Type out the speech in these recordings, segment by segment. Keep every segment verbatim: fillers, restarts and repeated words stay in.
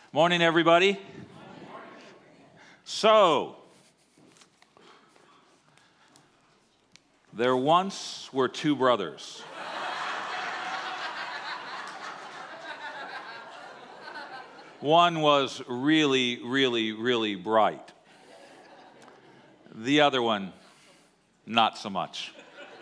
Morning, everybody. So, there once were two brothers. One was really, really, really bright. The other one, not so much.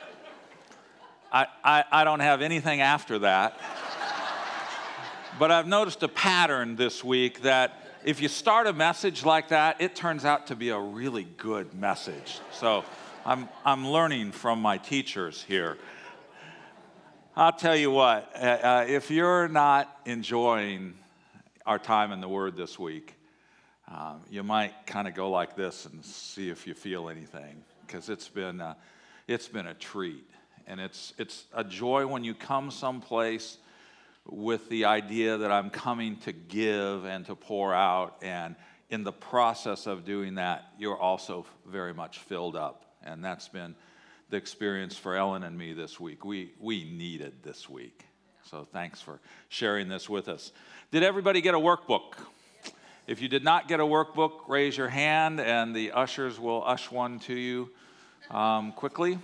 I, I, I don't have anything after that. But I've noticed a pattern this week that if you start a message like that, it turns out to be a really good message. So I'm, I'm learning from my teachers here. I'll tell you what, uh, if you're not enjoying our time in the Word this week, um, you might kind of go like this and see if you feel anything, because it's been, uh, it's been a treat. And it's, it's a joy when you come someplace with the idea that I'm coming to give and to pour out, and in the process of doing that, you're also very much filled up. And that's been the experience for Ellen and me this week. We, we needed this week. So thanks for sharing this with us. Did everybody get a workbook? If you did not get a workbook, raise your hand, and the ushers will ush one to you um, quickly.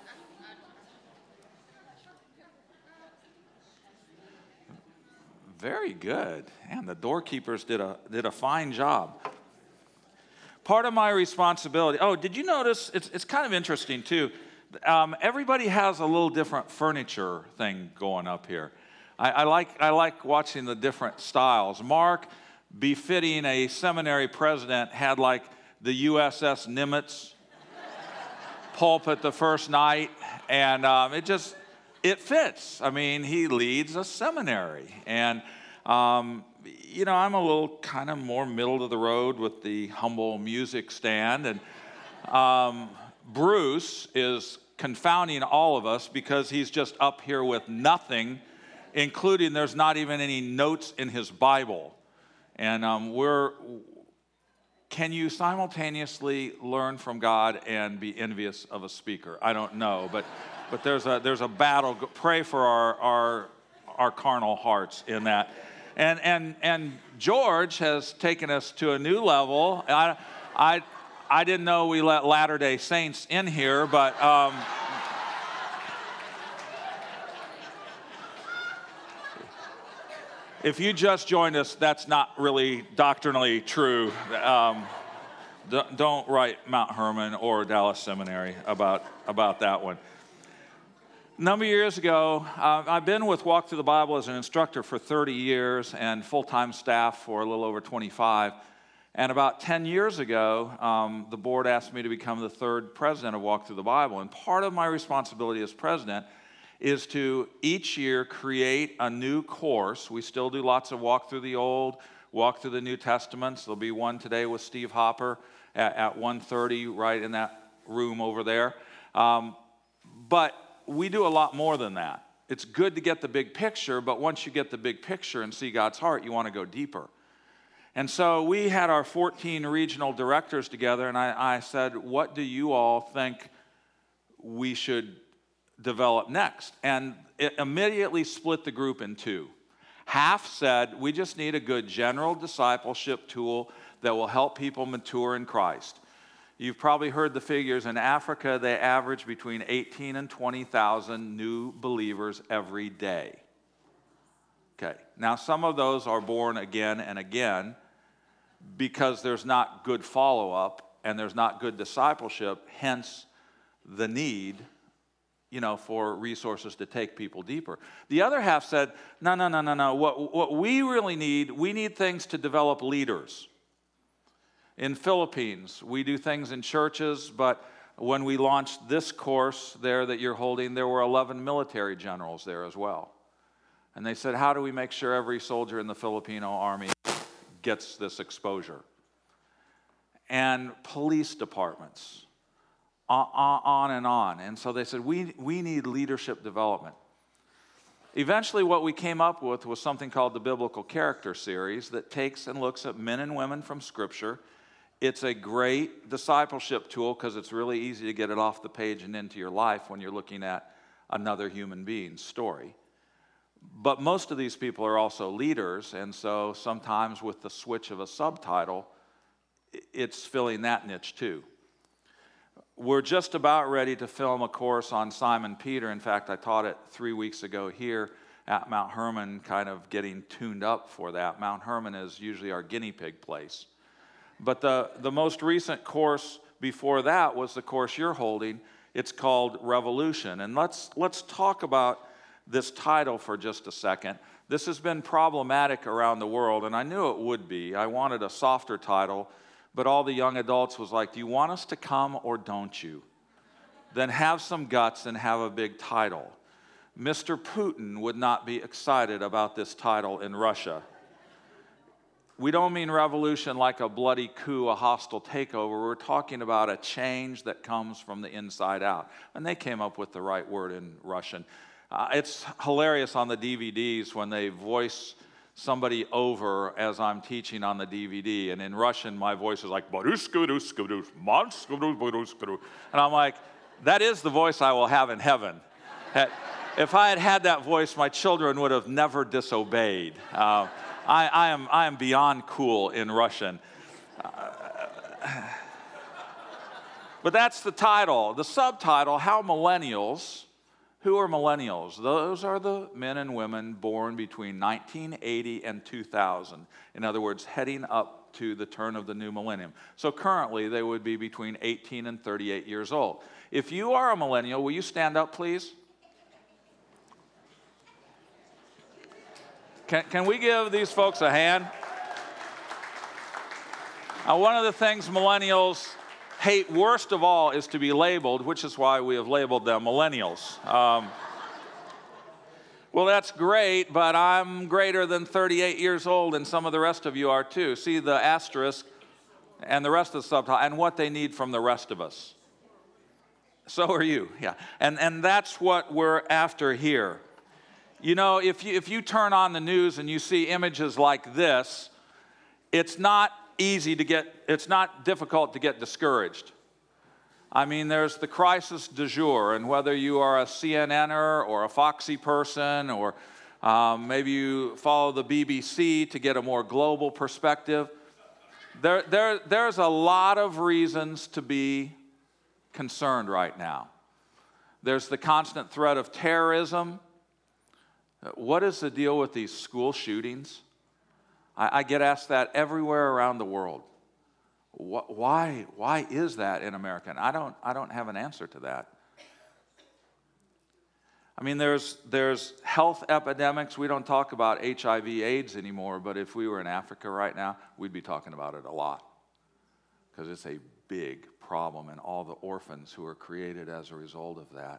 Very good. And the doorkeepers did a did a fine job. Part of my responsibility. Oh, did you notice? It's it's kind of interesting too. Um, everybody has a little different furniture thing going up here. I, I like I like watching the different styles. Mark, befitting a seminary president, had like the U S S Nimitz pulpit the first night, and um, it just. It fits. I mean, he leads a seminary. And, um, you know, I'm a little kind of more middle of the road with the humble music stand. And um, Bruce is confounding all of us because he's just up here with nothing, including there's not even any notes in his Bible. And um, we're, can you simultaneously learn from God and be envious of a speaker? I don't know, but... But there's a there's a battle. Pray for our our our carnal hearts in that, and and and George has taken us to a new level. I I I didn't know we let Latter-day Saints in here, but um, if you just joined us, that's not really doctrinally true. Um, don't write Mount Hermon or Dallas Seminary about about that one. A number of years ago, uh, I've been with Walk Through the Bible as an instructor for thirty years and full-time staff for a little over twenty-five. And about ten years ago, um, the board asked me to become the third president of Walk Through the Bible. And part of my responsibility as president is to each year create a new course. We still do lots of Walk Through the Old, Walk Through the New Testaments. There'll be one today with Steve Hopper at, at one thirty right in that room over there. Um, but we do a lot more than that. It's good to get the big picture, but once you get the big picture and see God's heart, you want to go deeper. And so we had our fourteen regional directors together, and I, I said, what do you all think we should develop next? And it immediately split the group in two. Half said, we just need a good general discipleship tool that will help people mature in Christ. You've probably heard the figures. In Africa, they average between eighteen and twenty thousand new believers every day. Okay, now some of those are born again and again because there's not good follow-up and there's not good discipleship, hence the need, you know, for resources to take people deeper. The other half said, no, no, no, no, no. What, what we really need, we need things to develop leaders. In Philippines, we do things in churches, but when we launched this course there that you're holding, there were eleven military generals there as well. And they said, how do we make sure every soldier in the Filipino army gets this exposure? And police departments, on and on. And so they said, we, we need leadership development. Eventually, what we came up with was something called the Biblical Character Series that takes and looks at men and women from Scripture. It's a great discipleship tool because it's really easy to get it off the page and into your life when you're looking at another human being's story. But most of these people are also leaders, and so sometimes with the switch of a subtitle, it's filling that niche too. We're just about ready to film a course on Simon Peter. In fact, I taught it three weeks ago here at Mount Hermon, kind of getting tuned up for that. Mount Hermon is usually our guinea pig place. But the, the most recent course before that was the course you're holding. It's called Revolution. And let's, let's talk about this title for just a second. This has been problematic around the world, and I knew it would be. I wanted a softer title, but all the young adults was like, do you want us to come or don't you? Then have some guts and have a big title. Mister Putin would not be excited about this title in Russia. We don't mean revolution like a bloody coup, a hostile takeover. We're talking about a change that comes from the inside out. And they came up with the right word in Russian. Uh, it's hilarious on the D V Ds when they voice somebody over as I'm teaching on the D V D. And in Russian, my voice is like, and I'm like, that is the voice I will have in heaven. If I had had that voice, my children would have never disobeyed. Uh, I, I, am, I am beyond cool in Russian. Uh, but that's the title. The subtitle, How Millennials. Who are millennials? Those are the men and women born between nineteen eighty and two thousand. In other words, heading up to the turn of the new millennium. So currently, they would be between eighteen and thirty-eight years old. If you are a millennial, will you stand up, please? Can, can we give these folks a hand? Now, one of the things millennials hate worst of all is to be labeled, which is why we have labeled them millennials. Um, well, that's great, but I'm greater than thirty-eight years old, and some of the rest of you are too. See the asterisk and the rest of the subtitle and what they need from the rest of us. So are you, yeah. And, and that's what we're after here. You know, if you, if you turn on the news and you see images like this, it's not easy to get, it's not difficult to get discouraged. I mean, there's the crisis du jour, and whether you are a C N N er or a Foxy person, or um, maybe you follow the B B C to get a more global perspective, there, there, there's a lot of reasons to be concerned right now. There's the constant threat of terrorism. What is the deal with these school shootings? I, I get asked that everywhere around the world. Why, why is that in America? And I don't, I don't have an answer to that. I mean, there's, there's health epidemics. We don't talk about H I V AIDS anymore, but if we were in Africa right now, we'd be talking about it a lot because it's a big problem and all the orphans who are created as a result of that.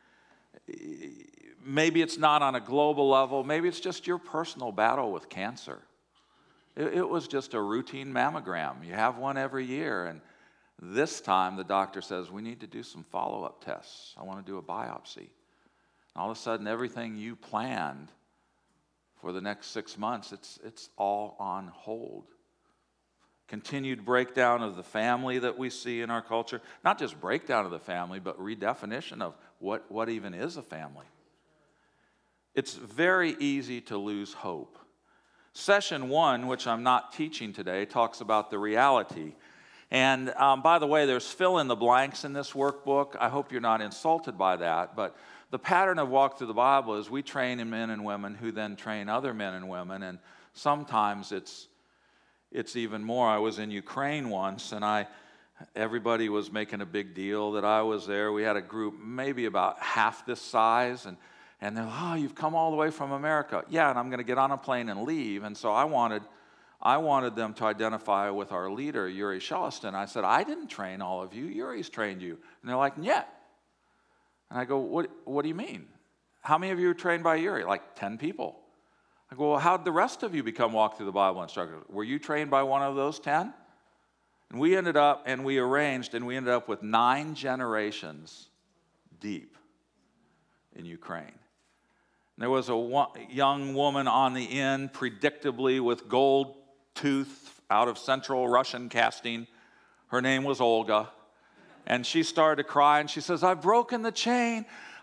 Maybe it's not on a global level. Maybe it's just your personal battle with cancer. It, it was just a routine mammogram. You have one every year, and this time the doctor says, we need to do some follow-up tests. I want to do a biopsy. And all of a sudden, everything you planned for the next six months, it's, it's all on hold. Continued breakdown of the family that we see in our culture. Not just breakdown of the family, but redefinition of what, what even is a family. It's very easy to lose hope. Session one, which I'm not teaching today, talks about the reality. And um, by the way, there's fill in the blanks in this workbook. I hope you're not insulted by that. But the pattern of Walk Through the Bible is we train men and women who then train other men and women. And sometimes it's It's even more. I was in Ukraine once, and I, everybody was making a big deal that I was there. We had a group maybe about half this size, and, and they're like, oh, you've come all the way from America. Yeah, and I'm going to get on a plane and leave. And so I wanted, I wanted them to identify with our leader, Yuri Sheliston. I said, I didn't train all of you. Yuri's trained you. And they're like, yeah. And I go, what, what do you mean? How many of you were trained by Yuri? Like ten people. I go, well, how'd the rest of you become Walk Through the Bible instructors? Were you trained by one of those ten? And we ended up, and we arranged, and we ended up with nine generations deep in Ukraine. And there was a one, young woman on the end, predictably with gold tooth out of Central Russian casting. Her name was Olga. And she started to cry, and she says, I've broken the chain.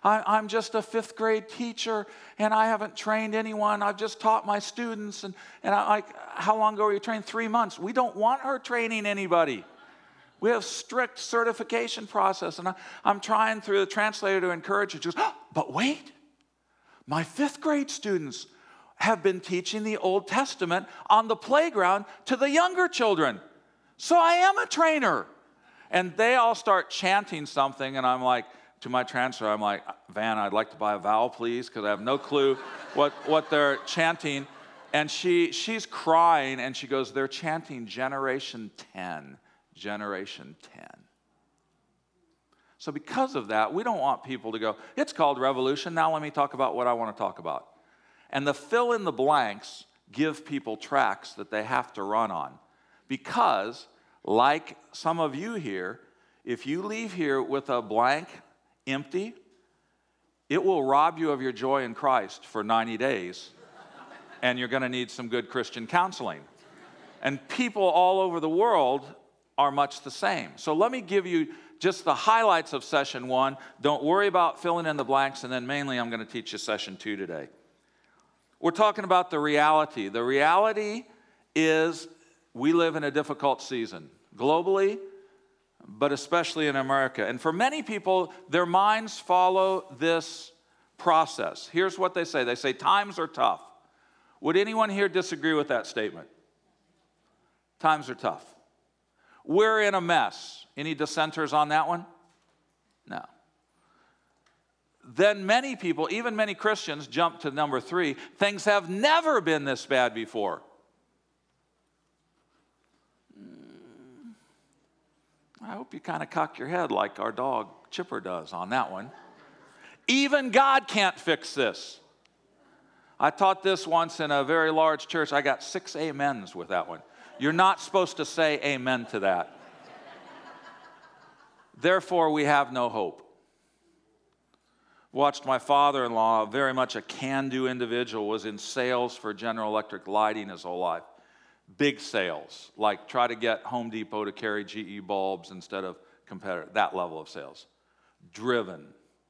I, I'm just a fifth grade teacher and I haven't trained anyone. I've just taught my students. And, and I like, how long ago were you trained? Three months. We don't want her training anybody. We have strict certification process. And I, I'm trying through the translator to encourage her. She goes, oh, but wait, my fifth grade students have been teaching the Old Testament on the playground to the younger children. So I am a trainer. And they all start chanting something, and I'm like, to my translator, I'm like, Van, I'd like to buy a vowel, please, because I have no clue what, what they're chanting. And she she's crying, and she goes, they're chanting Generation ten, Generation ten. So because of that, we don't want people to go, it's called revolution, now let me talk about what I want to talk about. And the fill in the blanks give people tracks that they have to run on. Because, like some of you here, if you leave here with a blank, empty, it will rob you of your joy in Christ for ninety days, and you're going to need some good Christian counseling. And people all over the world are much the same. So let me give you just the highlights of session one. Don't worry about filling in the blanks, and then mainly I'm going to teach you session two today. We're talking about the reality. The reality is we live in a difficult season, globally, but especially in America. And for many people, their minds follow this process. Here's what they say. They say, times are tough. Would anyone here disagree with that statement? Times are tough. We're in a mess. Any dissenters on that one? No. Then many people, even many Christians, jump to number three. Things have never been this bad before. I hope you kind of cock your head like our dog Chipper does on that one. Even God can't fix this. I taught this once in a very large church. I got six amens with that one. You're not supposed to say amen to that. Therefore, we have no hope. Watched my father-in-law, very much a can-do individual, was in sales for General Electric lighting his whole life. Big sales, like try to get Home Depot to carry G E bulbs instead of competitor, that level of sales. Driven.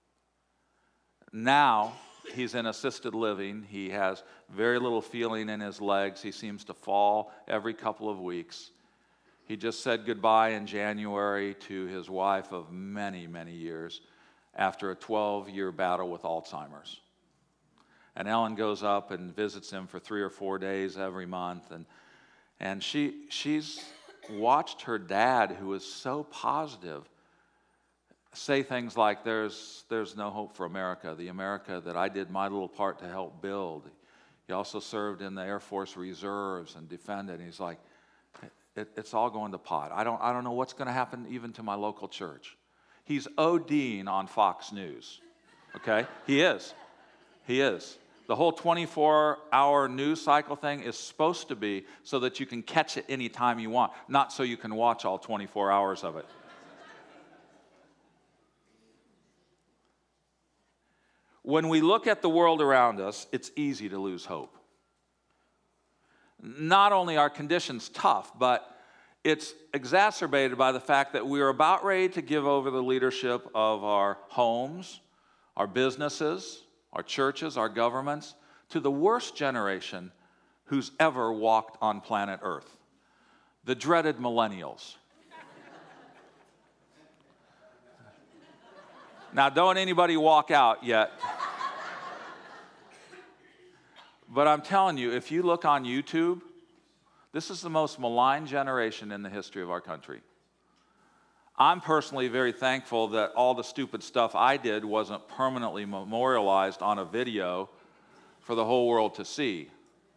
Now, he's in assisted living. He has very little feeling in his legs. He seems to fall every couple of weeks. He just said goodbye in January to his wife of many, many years after a twelve-year battle with Alzheimer's. And Ellen goes up and visits him for three or four days every month, and And she she's watched her dad, who is so positive, say things like, there's, there's no hope for America, the America that I did my little part to help build. He also served in the Air Force Reserves and defended. And he's like, it, it's all going to pot. I don't, I don't know what's going to happen even to my local church. He's ODing on Fox News, okay? He is. He is. The whole twenty-four hour news cycle thing is supposed to be so that you can catch it any time you want, not so you can watch all twenty-four hours of it. When we look at the world around us, it's easy to lose hope. Not only are conditions tough, but it's exacerbated by the fact that we are about ready to give over the leadership of our homes, our businesses, our churches, our governments, to the worst generation who's ever walked on planet Earth, the dreaded millennials. Now, don't anybody walk out yet. But I'm telling you, if you look on YouTube, this is the most maligned generation in the history of our country. I'm personally very thankful that all the stupid stuff I did wasn't permanently memorialized on a video for the whole world to see.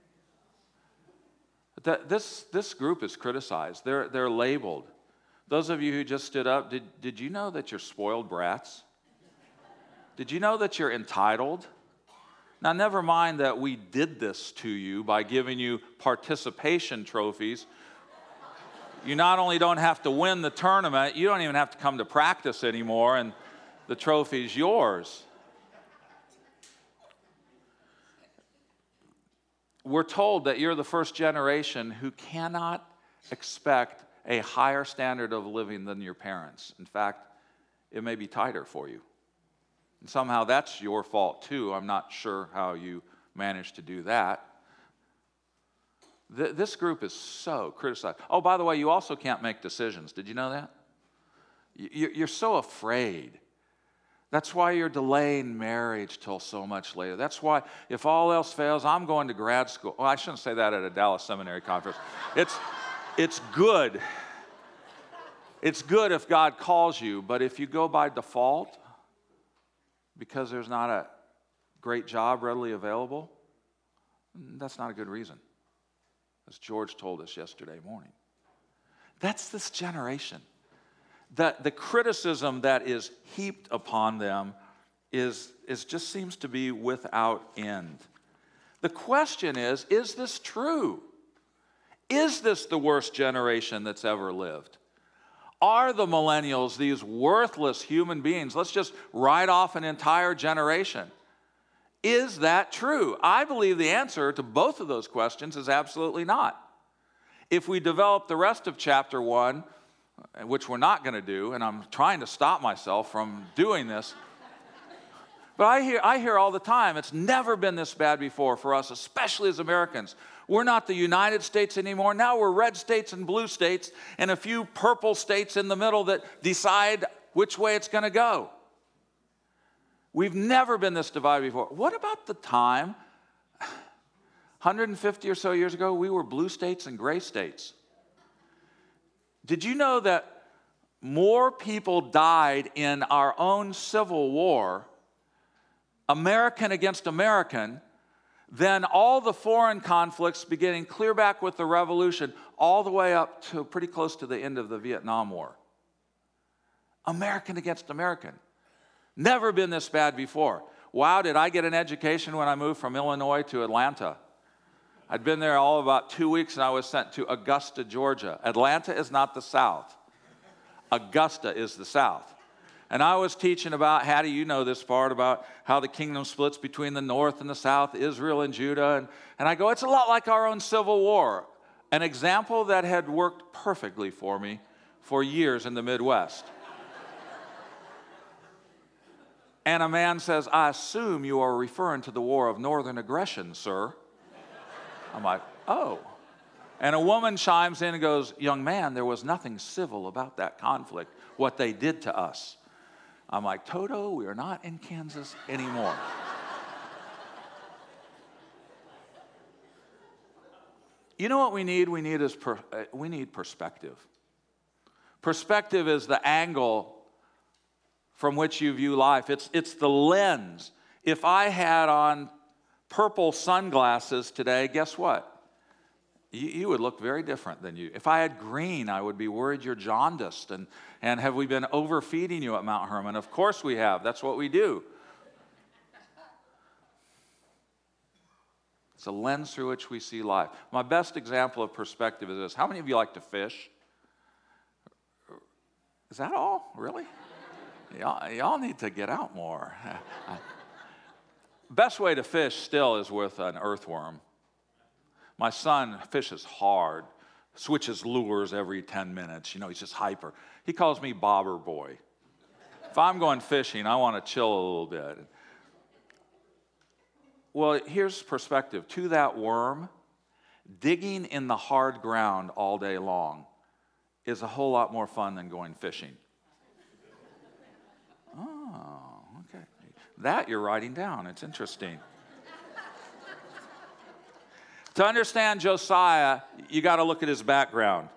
That, this, this group is criticized. They're, they're labeled. Those of you who just stood up, did, did you know that you're spoiled brats? Did you know that you're entitled? Now, never mind that we did this to you by giving you participation trophies. You not only don't have to win the tournament, you don't even have to come to practice anymore, and the trophy's yours. We're told that you're the first generation who cannot expect a higher standard of living than your parents. In fact, it may be tighter for you. And somehow that's your fault too. I'm not sure how you managed to do that. Th- this group is so criticized. Oh, by the way, you also can't make decisions. Did you know that? You- you're so afraid. That's why you're delaying marriage till so much later. That's why, if all else fails, I'm going to grad school. Well, I shouldn't say that at a Dallas Seminary conference. It's, it's good. It's good if God calls you, but if you go by default, because there's not a great job readily available, that's not a good reason, as George told us yesterday morning. That's this generation. That the criticism that is heaped upon them is, is just seems to be without end. The question is, is this true? Is this the worst generation that's ever lived? Are the millennials these worthless human beings? Let's just write off an entire generation. Is that true? I believe the answer to both of those questions is absolutely not. If we develop the rest of chapter one, which we're not going to do, and I'm trying to stop myself from doing this. But I hear, I hear all the time, it's never been this bad before for us, especially as Americans. We're not the United States anymore. Now we're red states and blue states and a few purple states in the middle that decide which way it's going to go. We've never been this divided before. What about the time, one hundred fifty or so years ago, we were blue states and gray states? Did you know that more people died in our own Civil War, American against American, than all the foreign conflicts beginning clear back with the Revolution all the way up to pretty close to the end of the Vietnam War? American against American. Never been this bad before. Wow, did I get an education when I moved from Illinois to Atlanta? I'd been there all about two weeks, and I was sent to Augusta, Georgia. Atlanta is not the South. Augusta is the South. And I was teaching about, how do you know this part, about how the kingdom splits between the North and the South, Israel and Judah. And, and I go, it's a lot like our own Civil War. An example that had worked perfectly for me for years in the Midwest. And a man says, I assume you are referring to the war of northern aggression, sir. I'm like, oh. And a woman chimes in and goes, young man, there was nothing civil about that conflict, what they did to us. I'm like, Toto, we are not in Kansas anymore. You know what we need? We need, is per, uh, we need perspective. Perspective is the angle from which you view life. It's, it's the lens. If I had on purple sunglasses today, guess what? You, you would look very different than you. If I had green, I would be worried you're jaundiced. And, and have we been overfeeding you at Mount Hermon? Of course we have. That's what we do. It's a lens through which we see life. My best example of perspective is this. How many of you like to fish? Is that all? Really? Y'all, y'all need to get out more. Best way to fish still is with an earthworm. My son fishes hard, switches lures every ten minutes. You know, he's just hyper. He calls me Bobber Boy. If I'm going fishing, I want to chill a little bit. Well, here's perspective. To that worm, digging in the hard ground all day long is a whole lot more fun than going fishing. Oh, okay. That you're writing down. It's interesting. To understand Josiah, you got to look at his background.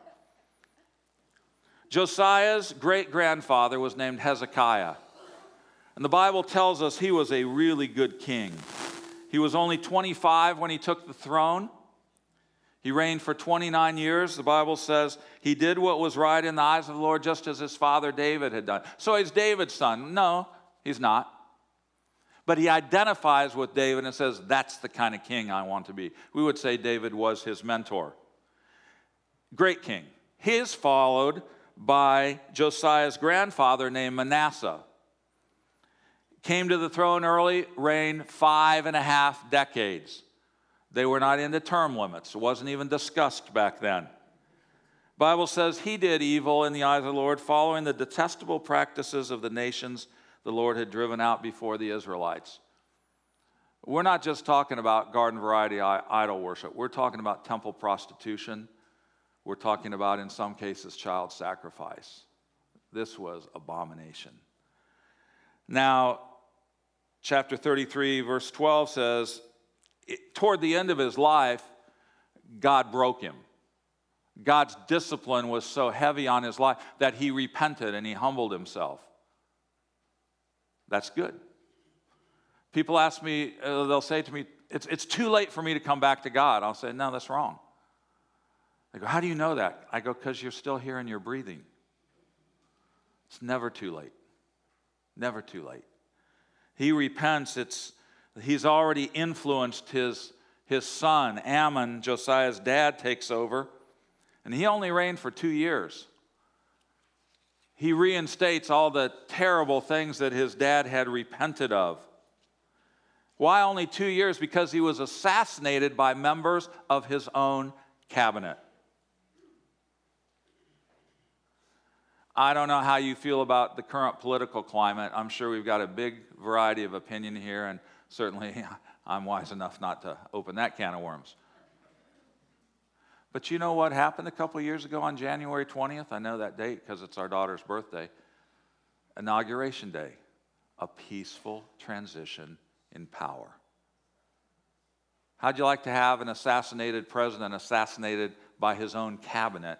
Josiah's great-grandfather was named Hezekiah. And the Bible tells us he was a really good king. He was only twenty-five when he took the throne. He reigned for twenty-nine years. The Bible says he did what was right in the eyes of the Lord, just as his father David had done. So he's David's son. No, he's not. But he identifies with David and says, that's the kind of king I want to be. We would say David was his mentor. Great king. He is followed by Josiah's grandfather named Manasseh. Came to the throne early, reigned five and a half decades. They were not into term limits. It wasn't even discussed back then. The Bible says he did evil in the eyes of the Lord, following the detestable practices of the nations the Lord had driven out before the Israelites. We're not just talking about garden variety idol worship. We're talking about temple prostitution. We're talking about, in some cases, child sacrifice. This was abomination. Now, chapter thirty-three, verse twelve says, toward the end of his life, God broke him. God's discipline was so heavy on his life that he repented and he humbled himself. That's good. People ask me, uh, they'll say to me, it's, it's too late for me to come back to God. I'll say, no, that's wrong. They go, how do you know that? I go, because you're still here and you're breathing. It's never too late. Never too late. He repents. It's, he's already influenced his, his son. Ammon, Josiah's dad, takes over. And he only reigned for two years. He reinstates all the terrible things that his dad had repented of. Why only two years? Because he was assassinated by members of his own cabinet. I don't know how you feel about the current political climate. I'm sure we've got a big variety of opinion here, and certainly I'm wise enough not to open that can of worms. But you know what happened a couple years ago on January twentieth? I know that date because it's our daughter's birthday. Inauguration Day. A peaceful transition in power. How'd you like to have an assassinated president assassinated by his own cabinet,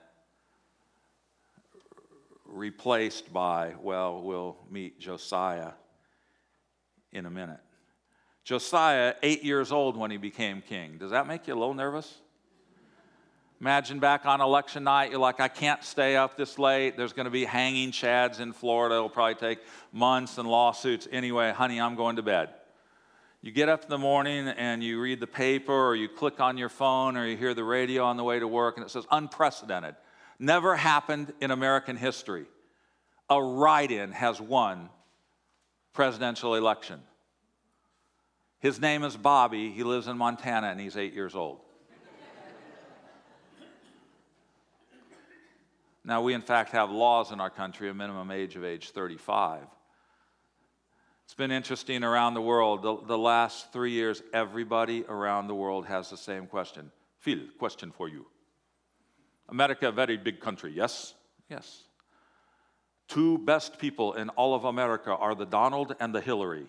replaced by, well, we'll meet Josiah in a minute. Josiah, eight years old when he became king. Does that make you a little nervous? Imagine back on election night, you're like, I can't stay up this late. There's going to be hanging chads in Florida. It'll probably take months and lawsuits. Anyway, honey, I'm going to bed. You get up in the morning and you read the paper or you click on your phone or you hear the radio on the way to work and it says, unprecedented. Never happened in American history. A write-in has won presidential election. His name is Bobby. He lives in Montana and he's eight years old. Now, we in fact have laws in our country, a minimum age of age thirty-five. It's been interesting around the world. The, the last three years, everybody around the world has the same question. Phil, question for you. America, a very big country, yes? Yes. Two best people in all of America are the Donald and the Hillary.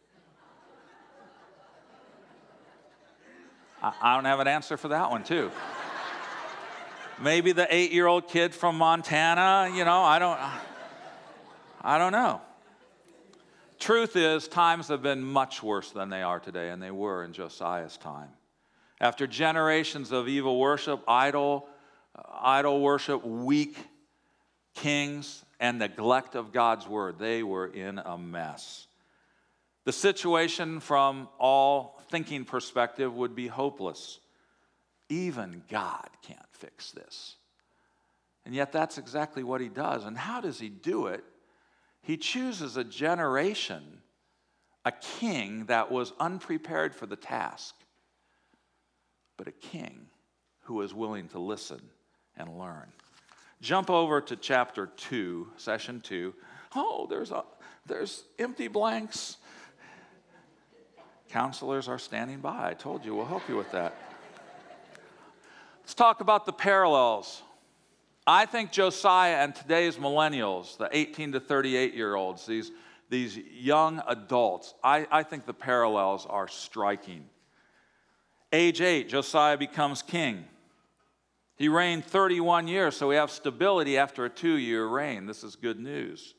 I, I don't have an answer for that one, too. Maybe the eight-year-old kid from Montana, you know, I don't, I don't know. Truth is, times have been much worse than they are today, and they were in Josiah's time. After generations of evil worship, idol, uh, idol worship, weak kings, and neglect of God's word, they were in a mess. The situation from all thinking perspective would be hopeless. Even God can't fix this. And yet that's exactly what he does. And how does he do it? He chooses a generation, a king that was unprepared for the task, but a king who was willing to listen and learn. Jump over to chapter two, session two. Oh, there's, a, there's empty blanks. Counselors are standing by. I told you, we'll help you with that. Let's talk about the parallels. I think Josiah and today's millennials, the eighteen to thirty-eight-year-olds, these, these young adults, I, I think the parallels are striking. Age eight, Josiah becomes king. He reigned thirty-one years, so we have stability after a two-year reign. This is good news.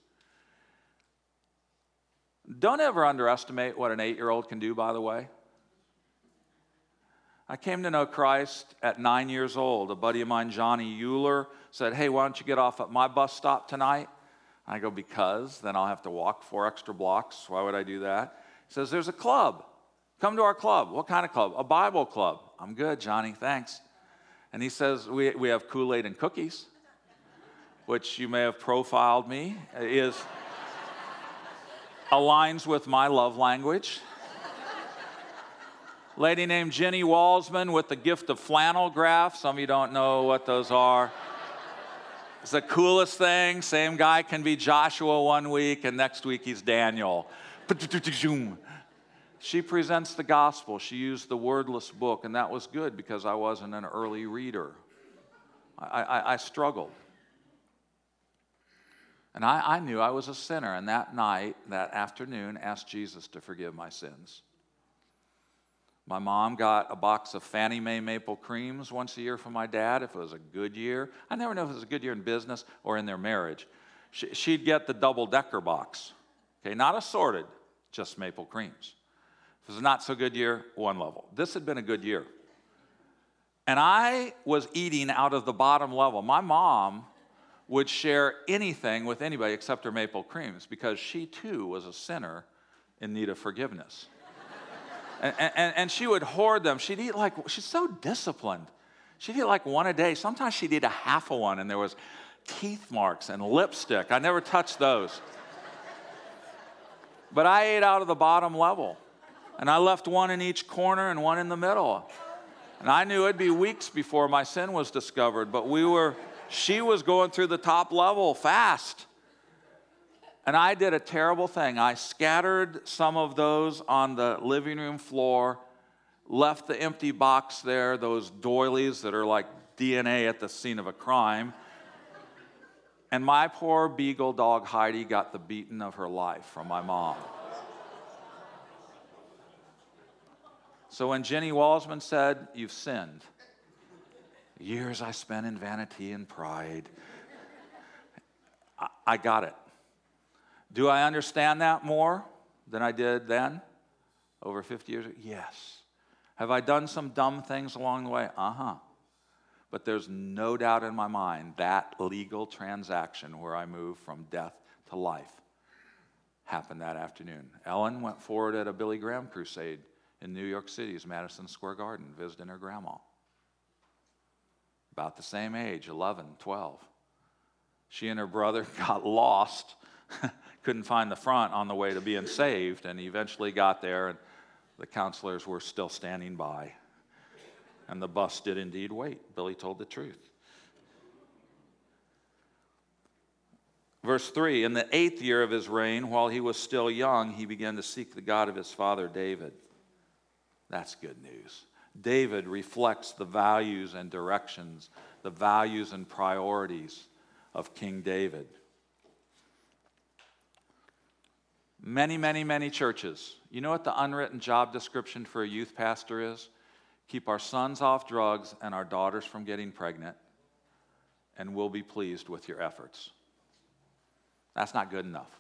Don't ever underestimate what an eight-year-old can do, by the way. I came to know Christ at nine years old. A buddy of mine, Johnny Euler, said, hey, why don't you get off at my bus stop tonight? I go, because then I'll have to walk four extra blocks. Why would I do that? He says, there's a club. Come to our club. What kind of club? A Bible club. I'm good, Johnny, thanks. And he says, we, we have Kool-Aid and cookies, which you may have profiled me, is aligns with my love language. Lady named Jenny Walsman with the gift of flannel graph. Some of you don't know what those are. It's the coolest thing. Same guy can be Joshua one week, and next week he's Daniel. She presents the gospel. She used the wordless book, and that was good because I wasn't an early reader. I, I, I struggled. And I, I knew I was a sinner, and that night, that afternoon, asked Jesus to forgive my sins. My mom got a box of Fannie Mae maple creams once a year from my dad if it was a good year. I never know if it was a good year in business or in their marriage. She, she'd get the double-decker box, okay, not assorted, just maple creams. If it was a not-so-good year, one level. This had been a good year. And I was eating out of the bottom level. My mom would share anything with anybody except her maple creams because she, too, was a sinner in need of forgiveness. and, and, and she would hoard them. She'd eat like, she's so disciplined. She'd eat like one a day. Sometimes she'd eat a half of one, and there was teeth marks and lipstick. I never touched those. But I ate out of the bottom level. And I left one in each corner and one in the middle. And I knew it'd be weeks before my sin was discovered, but we were, she was going through the top level fast. And I did a terrible thing. I scattered some of those on the living room floor, left the empty box there, those doilies that are like D N A at the scene of a crime. And my poor beagle dog Heidi got the beating of her life from my mom. So when Jenny Walsman said, "You've sinned," years I spent in vanity and pride, I, I got it. Do I understand that more than I did then, over fifty years ago? Yes. Have I done some dumb things along the way? Uh-huh. But there's no doubt in my mind that legal transaction where I moved from death to life happened that afternoon. Ellen went forward at a Billy Graham crusade in New York City's Madison Square Garden, visiting her grandma. About the same age, eleven, twelve. She and her brother got lost, couldn't find the front on the way to being saved, and eventually got there, and the counselors were still standing by. And the bus did indeed wait. Billy told the truth. Verse three, in the eighth year of his reign, while he was still young, he began to seek the God of his father David. That's good news. David reflects the values and directions, the values and priorities of King David. Many, many, many churches. You know what the unwritten job description for a youth pastor is? Keep our sons off drugs and our daughters from getting pregnant, and we'll be pleased with your efforts. That's not good enough.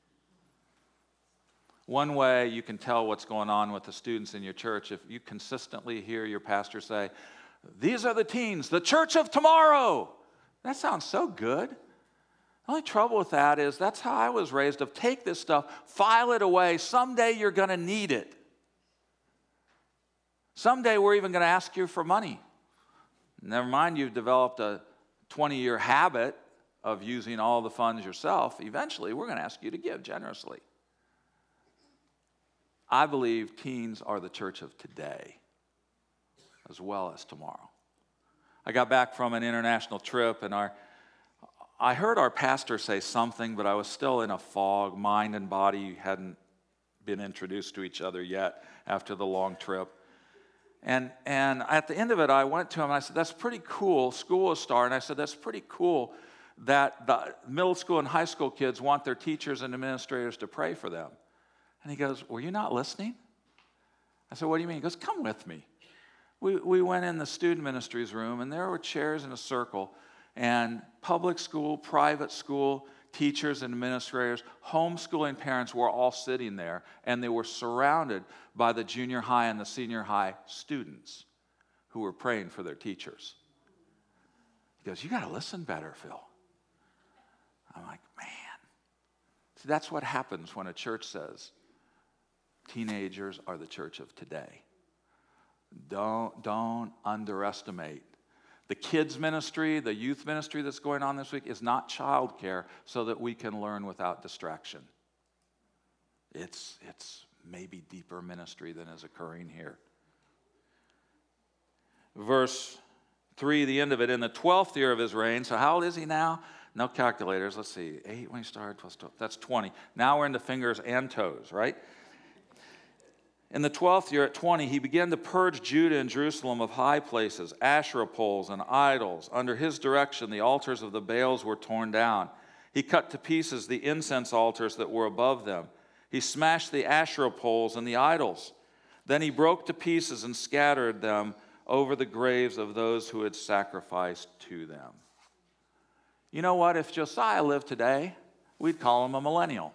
One way you can tell what's going on with the students in your church, if you consistently hear your pastor say, "These are the teens, the church of tomorrow." That sounds so good. The only trouble with that is that's how I was raised, of take this stuff, file it away. Someday you're going to need it. Someday we're even going to ask you for money. Never mind, you've developed a twenty-year habit of using all the funds yourself. Eventually, we're going to ask you to give generously. I believe teens are the church of today as well as tomorrow. I got back from an international trip, and our, I heard our pastor say something, but I was still in a fog. Mind and body hadn't been introduced to each other yet after the long trip. And, and at the end of it, I went to him, and I said, "That's pretty cool." School was starting. I said, "That's pretty cool that the middle school and high school kids want their teachers and administrators to pray for them." And he goes, "Were you not listening?" I said, "What do you mean?" He goes, "Come with me." We, we went in the student ministries room, and there were chairs in a circle, and public school, private school, teachers and administrators, homeschooling parents were all sitting there, and they were surrounded by the junior high and the senior high students who were praying for their teachers. He goes, "You got to listen better, Phil." I'm like, man. See, that's what happens when a church says, teenagers are the church of today. Don't, don't underestimate. The kids ministry, the youth ministry that's going on this week is not childcare so that we can learn without distraction. It's, it's maybe deeper ministry than is occurring here. Verse three, the end of it, in the twelfth year of his reign. So how old is he now? No calculators. Let's see. eight when he started, plus twelve. That's twenty. Now we're into fingers and toes, right? In the twelfth year, at twenty, he began to purge Judah and Jerusalem of high places, Asherah poles, and idols. Under his direction, the altars of the Baals were torn down. He cut to pieces the incense altars that were above them. He smashed the Asherah poles and the idols. Then he broke to pieces and scattered them over the graves of those who had sacrificed to them. You know what? If Josiah lived today, we'd call him a millennial.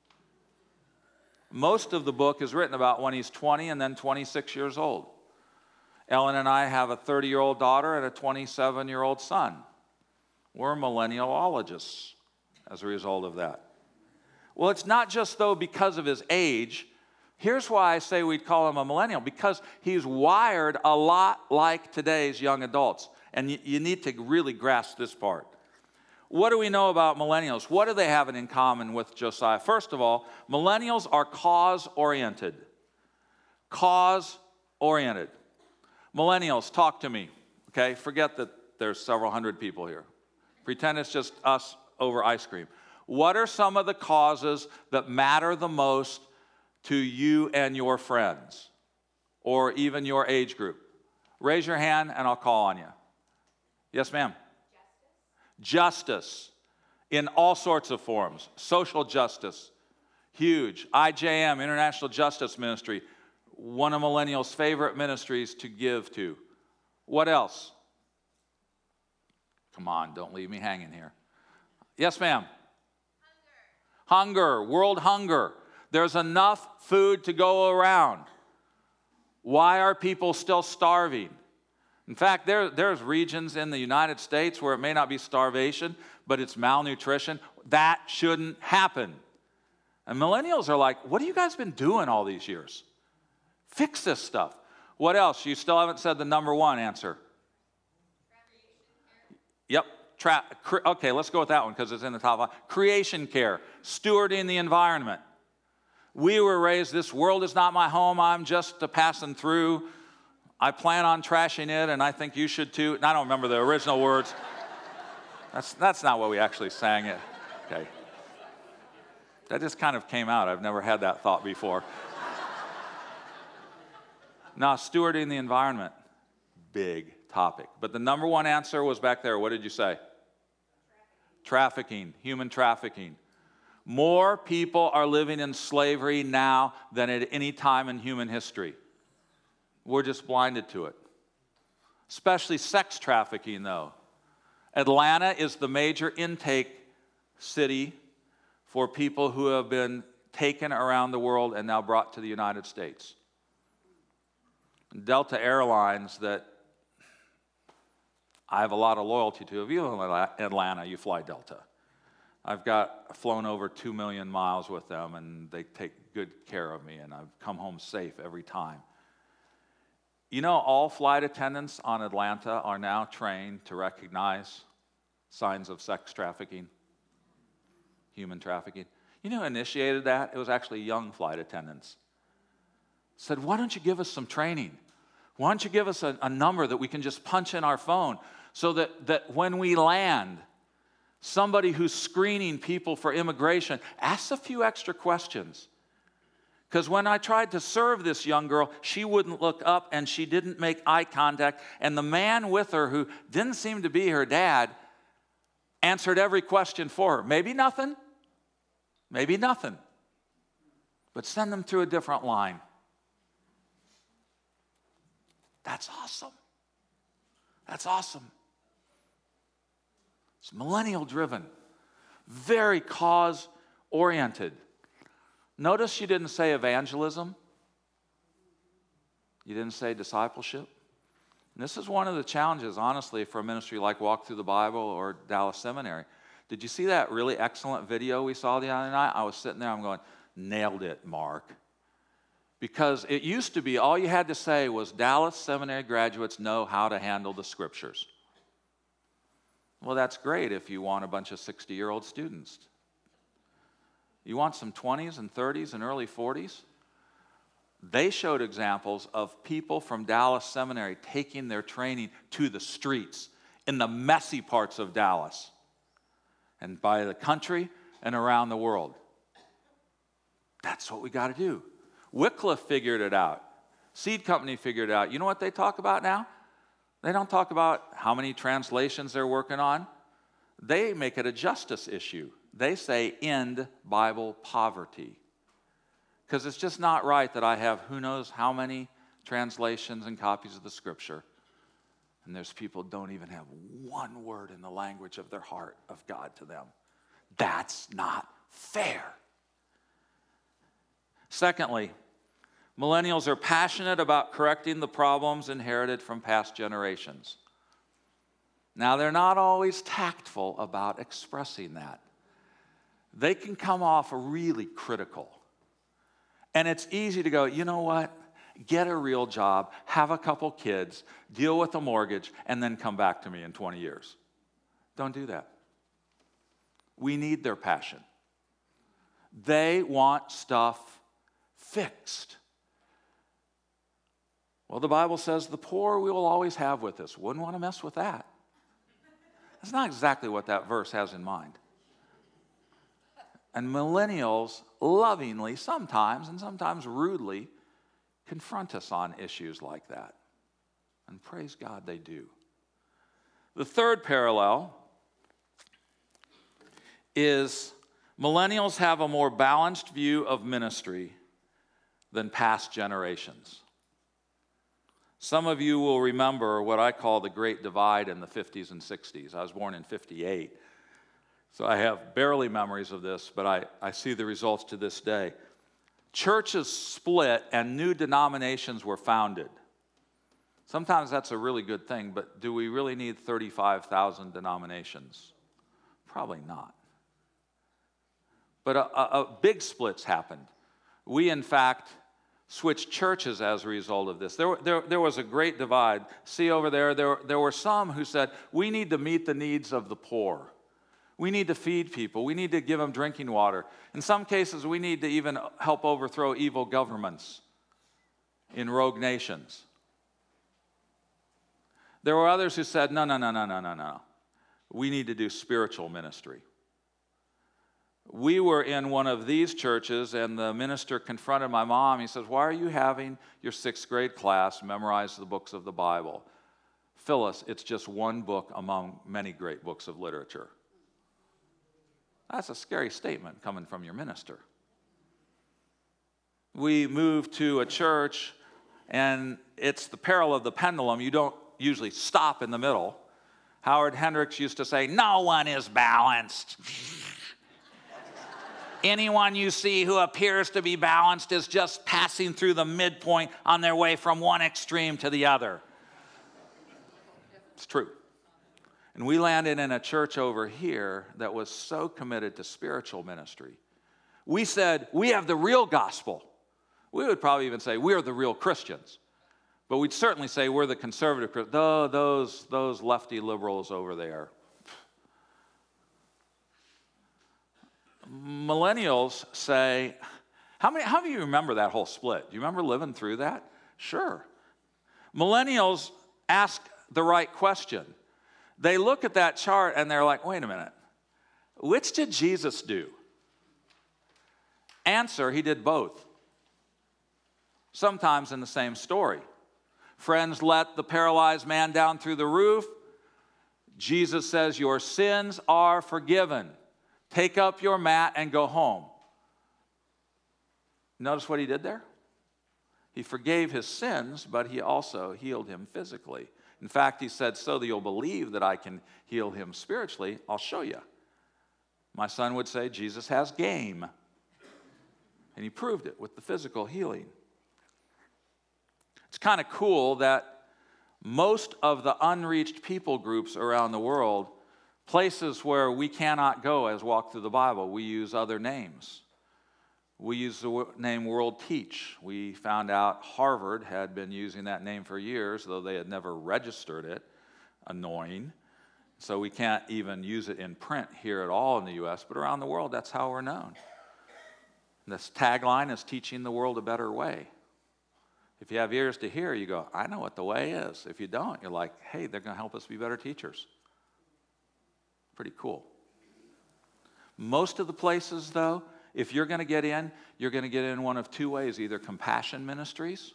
Most of the book is written about when he's twenty and then twenty-six years old. Ellen and I have a thirty-year-old daughter and a twenty-seven-year-old son. We're millennialologists as a result of that. Well, it's not just, though, because of his age. Here's why I say we'd call him a millennial, because he's wired a lot like today's young adults. And you, you need to really grasp this part. What do we know about millennials? What do they have in common with Josiah? First of all, millennials are cause-oriented. Cause-oriented. Millennials, talk to me, okay? Forget that there's several hundred people here. Pretend it's just us over ice cream. What are some of the causes that matter the most to you and your friends, or even your age group? Raise your hand and I'll call on you. Yes, ma'am. Justice in all sorts of forms. Social justice, huge. I J M, International Justice Ministry, one of millennials' favorite ministries to give to. What else? Come on, don't leave me hanging here. Yes, ma'am. Hunger. Hunger, world hunger. There's enough food to go around. Why are people still starving? In fact, there, there's regions in the United States where it may not be starvation, but it's malnutrition. That shouldn't happen. And millennials are like, what have you guys been doing all these years? Fix this stuff. What else? You still haven't said the number one answer. Yep. Tra- okay, let's go with that one because it's in the top five. Creation care. Stewarding the environment. We were raised, this world is not my home, I'm just a passing through. I plan on trashing it, and I think you should too. And I don't remember the original words. That's, that's not what we actually sang it. Okay. That just kind of came out. I've never had that thought before. Now, stewarding the environment, big topic. But the number one answer was back there. What did you say? Trafficking, trafficking human trafficking. More people are living in slavery now than at any time in human history. We're just blinded to it. Especially sex trafficking, though. Atlanta is the major intake city for people who have been taken around the world and now brought to the United States. Delta Airlines, that I have a lot of loyalty to. If you live in Atlanta, you fly Delta. I've got flown over two million miles with them, and they take good care of me, and I've come home safe every time. You know, all flight attendants on Atlanta are now trained to recognize signs of sex trafficking, human trafficking. You know who initiated that? It was actually young flight attendants. Said, why don't you give us some training? Why don't you give us a, a number that we can just punch in our phone so that, that when we land, somebody who's screening people for immigration asks a few extra questions. Because when I tried to serve this young girl, she wouldn't look up and she didn't make eye contact. And the man with her, who didn't seem to be her dad, answered every question for her. Maybe nothing, maybe nothing. But send them through a different line. That's awesome. That's awesome. It's millennial driven, very cause-oriented. Notice you didn't say evangelism. You didn't say discipleship. And this is one of the challenges, honestly, for a ministry like Walk Through the Bible or Dallas Seminary. Did you see that really excellent video we saw the other night? I was sitting there, I'm going, nailed it, Mark. Because it used to be all you had to say was Dallas Seminary graduates know how to handle the scriptures. Well, that's great if you want a bunch of sixty-year-old students. You want some twenties and thirties and early forties? They showed examples of people from Dallas Seminary taking their training to the streets in the messy parts of Dallas and by the country and around the world. That's what we got to do. Wycliffe figured it out. Seed Company figured it out. You know what they talk about now? They don't talk about how many translations they're working on. They make it a justice issue. They say end Bible poverty. Because it's just not right that I have who knows how many translations and copies of the Scripture, and there's people who don't even have one word in the language of their heart of God to them. That's not fair. Secondly, millennials are passionate about correcting the problems inherited from past generations. Now, they're not always tactful about expressing that. They can come off really critical. And it's easy to go, you know what? Get a real job, have a couple kids, deal with a mortgage, and then come back to me in twenty years. Don't do that. We need their passion. They want stuff fixed. Well, the Bible says the poor we will always have with us. Wouldn't want to mess with that. That's not exactly what that verse has in mind. And millennials lovingly, sometimes, and sometimes rudely, confront us on issues like that. And praise God they do. The third parallel is millennials have a more balanced view of ministry than past generations. Some of you will remember what I call the Great Divide in the fifties and sixties. I was born in fifty-eight. So I have barely memories of this, but I, I see the results to this day. Churches split and new denominations were founded. Sometimes that's a really good thing, but do we really need thirty-five thousand denominations? Probably not. But a, a, a big splits happened. We, in fact, switched churches as a result of this. There, there, there was a great divide. See over there, there, there were some who said, we need to meet the needs of the poor. We need to feed people. We need to give them drinking water. In some cases, we need to even help overthrow evil governments in rogue nations. There were others who said, no, no, no, no, no, no, no. We need to do spiritual ministry. We were in one of these churches, and the minister confronted my mom. He says, why are you having your sixth grade class memorize the books of the Bible? Phyllis, it's just one book among many great books of literature. That's a scary statement coming from your minister. We moved to a church, and it's the peril of the pendulum. You don't usually stop in the middle. Howard Hendricks used to say, no one is balanced. Anyone you see who appears to be balanced is just passing through the midpoint on their way from one extreme to the other. It's true. And we landed in a church over here that was so committed to spiritual ministry. We said, we have the real gospel. We would probably even say, we're the real Christians. But we'd certainly say we're the conservative Christians. Oh, those, those lefty liberals over there. Millennials say, how many, how many of you remember that whole split? Do you remember living through that? Sure. Millennials ask the right question. They look at that chart and they're like, wait a minute, which did Jesus do? Answer, he did both. Sometimes in the same story. Friends let the paralyzed man down through the roof. Jesus says, your sins are forgiven. Take up your mat and go home. Notice what he did there? He forgave his sins, but he also healed him physically. In fact, he said, so that you'll believe that I can heal him spiritually, I'll show you. My son would say, Jesus has game. And he proved it with the physical healing. It's kind of cool that most of the unreached people groups around the world, places where we cannot go as Walk Through the Bible, we use other names. We use the name World Teach. We found out Harvard had been using that name for years, though they had never registered it. Annoying. So we can't even use it in print here at all in the U S, but around the world, that's how we're known. This tagline is teaching the world a better way. If you have ears to hear, you go, I know what the way is. If you don't, you're like, hey, they're going to help us be better teachers. Pretty cool. Most of the places, though, if you're going to get in, you're going to get in one of two ways, either compassion ministries,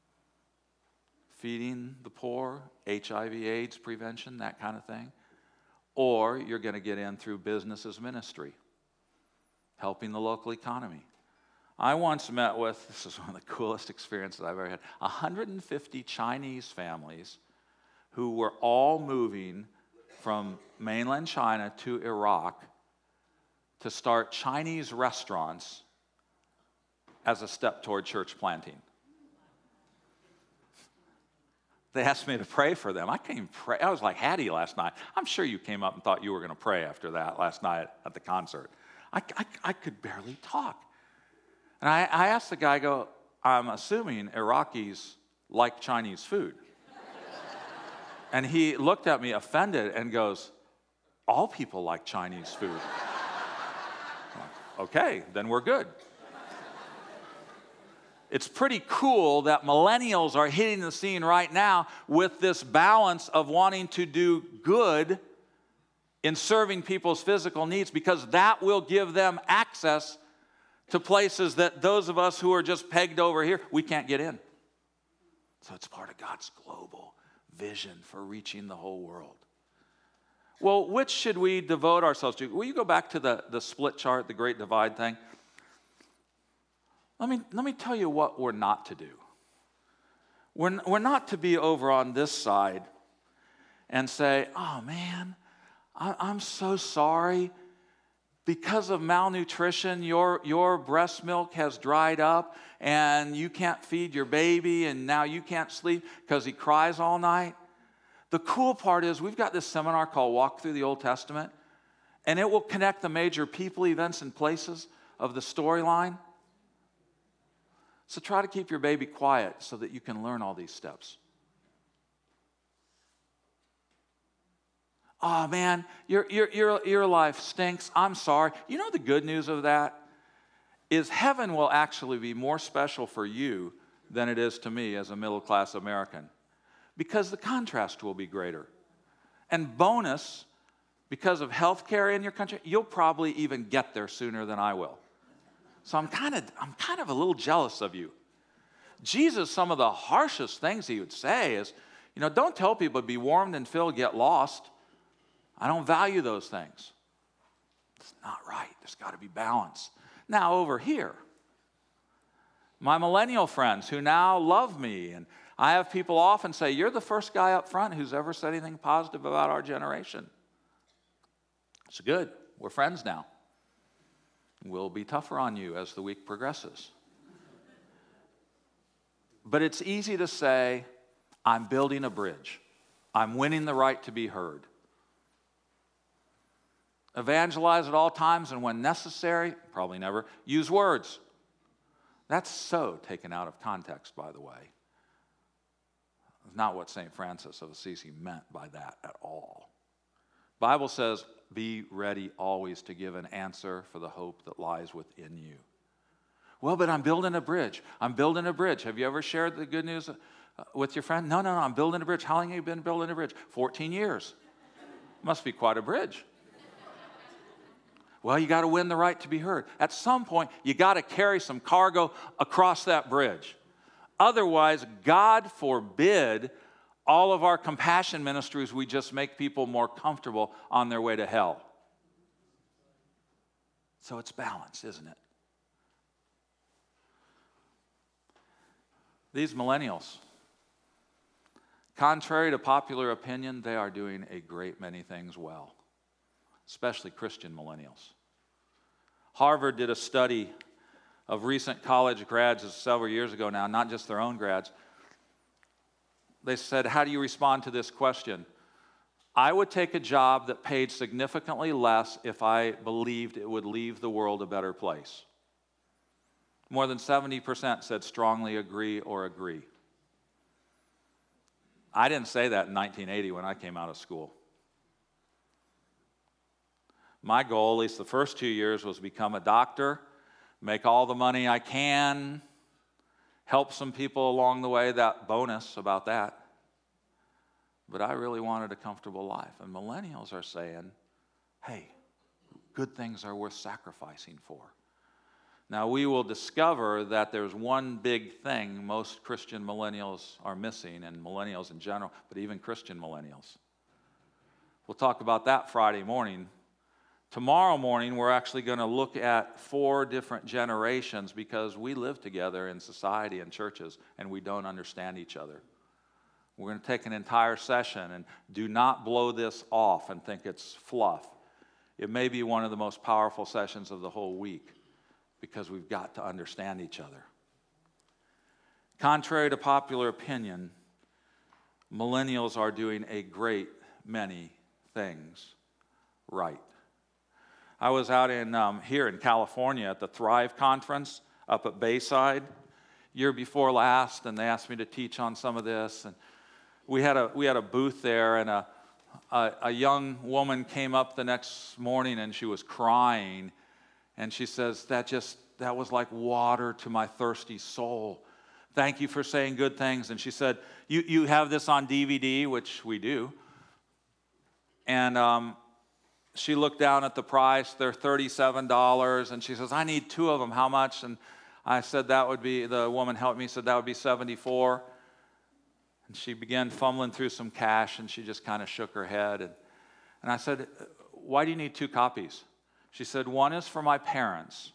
feeding the poor, H I V AIDS prevention, that kind of thing, or you're going to get in through businesses ministry, helping the local economy. I once met with, this is one of the coolest experiences I've ever had, one hundred fifty Chinese families who were all moving from mainland China to Iraq to start Chinese restaurants as a step toward church planting. They asked me to pray for them. I came pray. I was like Hattie last night. I'm sure you came up and thought you were going to pray after that last night at the concert. I, I, I could barely talk. And I, I asked the guy, I go, I'm assuming Iraqis like Chinese food. And he looked at me offended and goes, all people like Chinese food. I'm like, okay, then we're good. It's pretty cool that millennials are hitting the scene right now with this balance of wanting to do good in serving people's physical needs, because that will give them access to places that those of us who are just pegged over here, we can't get in. So it's part of God's global vision for reaching the whole world. Well, which should we devote ourselves to? Will you go back to the, the split chart, the Great Divide thing? Let me, let me tell you what we're not to do. We're, we're not to be over on this side and say, oh man, I, I'm so sorry. Because of malnutrition, your, your breast milk has dried up and you can't feed your baby and now you can't sleep because he cries all night. The cool part is we've got this seminar called Walk Through the Old Testament, and it will connect the major people, events, and places of the storyline. So try to keep your baby quiet so that you can learn all these steps. Oh man, your, your, your, your life stinks. I'm sorry. You know the good news of that is heaven will actually be more special for you than it is to me as a middle-class American, because the contrast will be greater. And bonus, because of health care in your country, you'll probably even get there sooner than I will. So I'm kind of I'm kind of a little jealous of you. Jesus, some of the harshest things he would say is, you know, don't tell people to be warmed and filled, get lost. I don't value those things. It's not right. There's got to be balance. Now over here, my millennial friends who now love me, and I have people often say, you're the first guy up front who's ever said anything positive about our generation. It's good. We're friends now. We'll be tougher on you as the week progresses. But it's easy to say, I'm building a bridge. I'm winning the right to be heard. Evangelize at all times and when necessary, probably never, use words. That's so taken out of context, by the way. It's not what Saint Francis of Assisi meant by that at all. Bible says, be ready always to give an answer for the hope that lies within you. Well, but I'm building a bridge. I'm building a bridge. Have you ever shared the good news with your friend? No, no, no, I'm building a bridge. How long have you been building a bridge? fourteen years. Must be quite a bridge. Well, you got to win the right to be heard. At some point, you got to carry some cargo across that bridge. Otherwise, God forbid, all of our compassion ministries, we just make people more comfortable on their way to hell. So it's balance, isn't it? These millennials, contrary to popular opinion, they are doing a great many things well, especially Christian millennials. Harvard did a study of recent college grads several years ago now, not just their own grads. They said, how do you respond to this question? I would take a job that paid significantly less if I believed it would leave the world a better place. More than seventy percent said strongly agree or agree. I didn't say that in nineteen eighty when I came out of school. My goal, at least the first two years, was become a doctor, make all the money I can, help some people along the way, that bonus about that. But I really wanted a comfortable life. And millennials are saying, hey, good things are worth sacrificing for. Now, we will discover that there's one big thing most Christian millennials are missing, and millennials in general, but even Christian millennials. We'll talk about that Friday morning. Tomorrow morning, we're actually going to look at four different generations because we live together in society and churches, and we don't understand each other. We're going to take an entire session, and do not blow this off and think it's fluff. It may be one of the most powerful sessions of the whole week because we've got to understand each other. Contrary to popular opinion, millennials are doing a great many things right. I was out in um, here in California at the Thrive Conference up at Bayside year before last, and they asked me to teach on some of this. And we had a we had a booth there, and a a, a young woman came up the next morning, and she was crying, and she says, "That just that was like water to my thirsty soul. Thank you for saying good things." And she said, "You you have this on D V D," which we do, and um. She looked down at the price. They're thirty-seven dollars. And she says, "I need two of them. How much?" And I said, that would be, the woman helped me, said that would be seventy-four dollars. And she began fumbling through some cash, and she just kind of shook her head. And, and I said, "Why do you need two copies?" She said, "One is for my parents.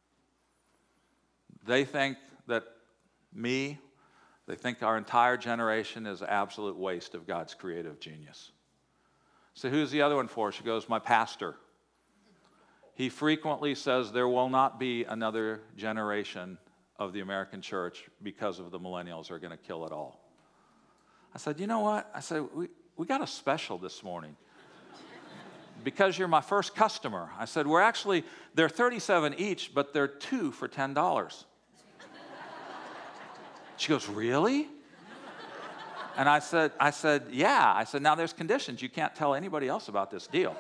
They think that me, they think our entire generation is an absolute waste of God's creative genius." So who's the other one for? She goes, "My pastor. He frequently says there will not be another generation of the American church because of the millennials are going to kill it all." I said, "You know what?" I said, we, we got a special this morning. Because you're my first customer. I said, we're actually, they're thirty-seven each, but they're two for ten dollars. She goes, "Really?" And I said, I said, "Yeah." I said, "Now there's conditions. You can't tell anybody else about this deal."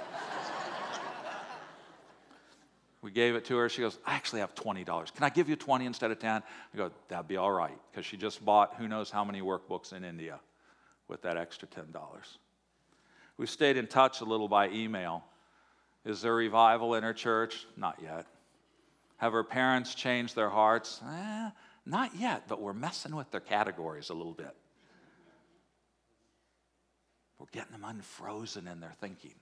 We gave it to her. She goes, "I actually have twenty dollars. Can I give you twenty instead of ten? I go, "That'd be all right," because she just bought who knows how many workbooks in India with that extra ten dollars. We stayed in touch a little by email. Is there revival in her church? Not yet. Have her parents changed their hearts? Eh, not yet, but we're messing with their categories a little bit. We're getting them unfrozen in their thinking.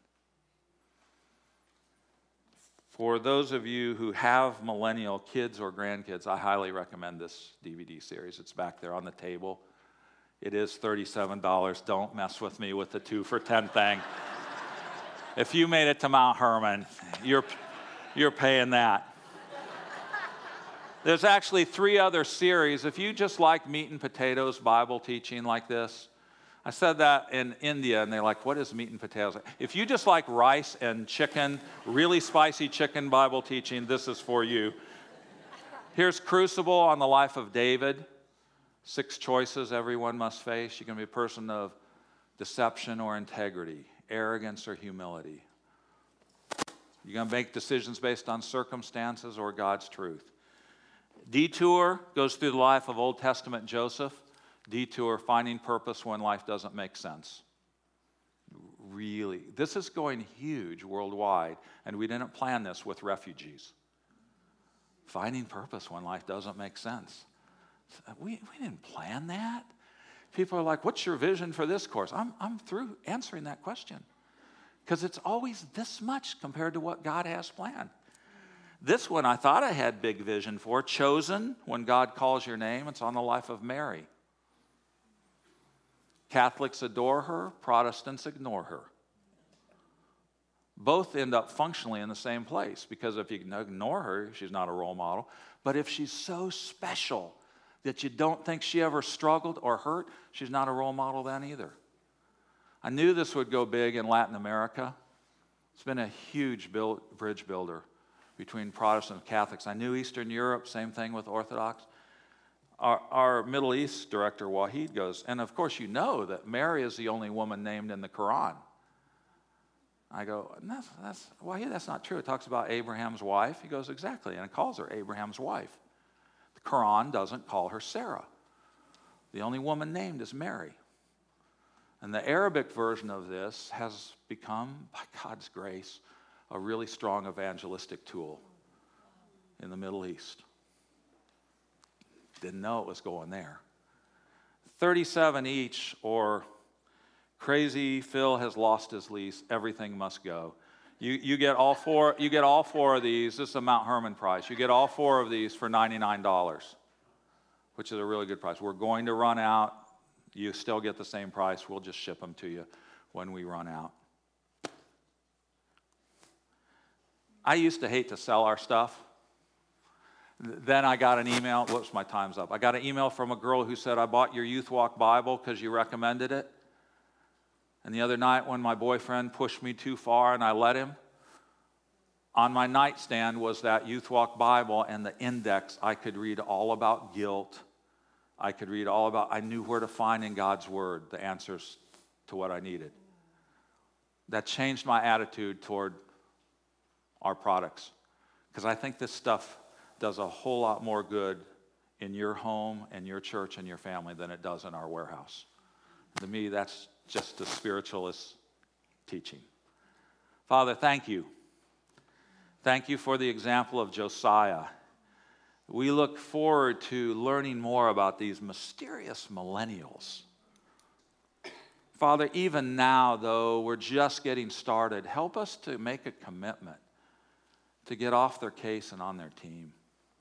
For those of you who have millennial kids or grandkids, I highly recommend this D V D series. It's back there on the table. It is thirty-seven dollars. Don't mess with me with the two for ten thing. If you made it to Mount Hermon, you're, you're paying that. There's actually three other series. If you just like meat and potatoes Bible teaching like this, I said that in India, and they're like, "What is meat and potatoes?" If you just like rice and chicken, really spicy chicken Bible teaching, this is for you. Here's Crucible on the life of David. Six choices everyone must face. You can be a person of deception or integrity, arrogance or humility. You're going to make decisions based on circumstances or God's truth. Detour goes through the life of Old Testament Joseph. Detour, finding purpose when life doesn't make sense. Really, this is going huge worldwide, and we didn't plan this with refugees. Finding purpose when life doesn't make sense. We, we didn't plan that. People are like, "What's your vision for this course?" I'm, I'm through answering that question because it's always this much compared to what God has planned. This one I thought I had big vision for. Chosen, when God calls your name. It's on the life of Mary. Catholics adore her, Protestants ignore her. Both end up functionally in the same place because if you ignore her, she's not a role model. But if she's so special that you don't think she ever struggled or hurt, she's not a role model then either. I knew this would go big in Latin America. It's been a huge build, bridge builder between Protestant and Catholics. I knew Eastern Europe, same thing with Orthodox. Our, our Middle East director, Wahid, goes, "And of course you know that Mary is the only woman named in the Quran." I go, that's, that's, Wahid, that's not true. It talks about Abraham's wife. He goes, "Exactly, and it calls her Abraham's wife." The Quran doesn't call her Sarah. The only woman named is Mary. And the Arabic version of this has become, by God's grace, a really strong evangelistic tool in the Middle East. Didn't know it was going there. thirty-seven each, or crazy Phil has lost his lease, everything must go. You, you get all four, you get all four of these. This is a Mount Hermon price. You get all four of these for ninety-nine dollars, which is a really good price. We're going to run out. You still get the same price. We'll just ship them to you when we run out. I used to hate to sell our stuff. Then I got an email. Whoops, my time's up. I got an email from a girl who said, I bought your Youth Walk Bible because you recommended it. And the other night when my boyfriend pushed me too far and I let him, on my nightstand was that Youth Walk Bible and the index. I could read all about guilt. I could read all about, I knew where to find in God's Word the answers to what I needed. That changed my attitude toward our products. Because I think this stuff does a whole lot more good in your home and your church and your family than it does in our warehouse. To me, that's just a spiritualist teaching. Father, thank you. Thank you for the example of Josiah. We look forward to learning more about these mysterious millennials. Father, even now, though we're just getting started, help us to make a commitment to get off their case and on their team.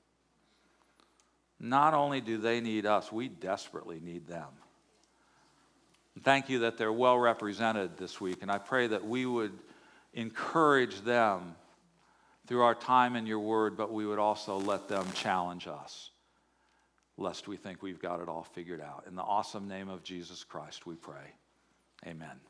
Not only do they need us, we desperately need them. Thank you that they're well represented this week, and I pray that we would encourage them through our time in your word, but we would also let them challenge us, lest we think we've got it all figured out. In the awesome name of Jesus Christ, we pray. Amen.